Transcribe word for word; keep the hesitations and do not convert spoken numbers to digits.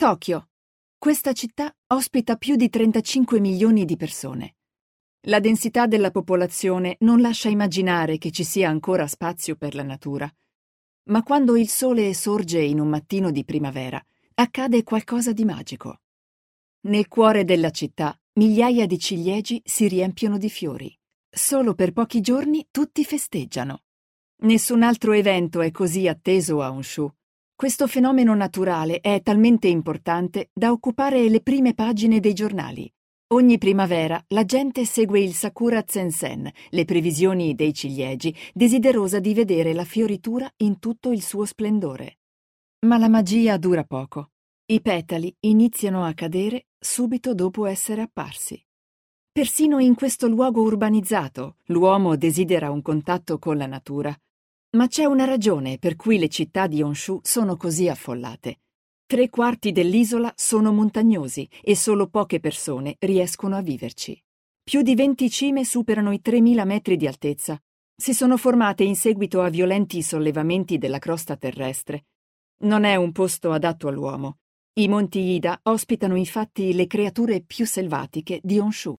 Tokyo. Questa città ospita più di trentacinque milioni di persone. La densità della popolazione non lascia immaginare che ci sia ancora spazio per la natura. Ma quando il sole sorge in un mattino di primavera, accade qualcosa di magico. Nel cuore della città, migliaia di ciliegi si riempiono di fiori. Solo per pochi giorni tutti festeggiano. Nessun altro evento è così atteso a Honshu. Questo fenomeno naturale è talmente importante da occupare le prime pagine dei giornali. Ogni primavera la gente segue il Sakura Zensen, le previsioni dei ciliegi, desiderosa di vedere la fioritura in tutto il suo splendore. Ma la magia dura poco. I petali iniziano a cadere subito dopo essere apparsi. Persino in questo luogo urbanizzato, l'uomo desidera un contatto con la natura. Ma c'è una ragione per cui le città di Honshu sono così affollate. Tre quarti dell'isola sono montagnosi e solo poche persone riescono a viverci. Più di venti cime superano i tremila metri di altezza. Si sono formate in seguito a violenti sollevamenti della crosta terrestre. Non è un posto adatto all'uomo. I monti Ida ospitano infatti le creature più selvatiche di Honshu.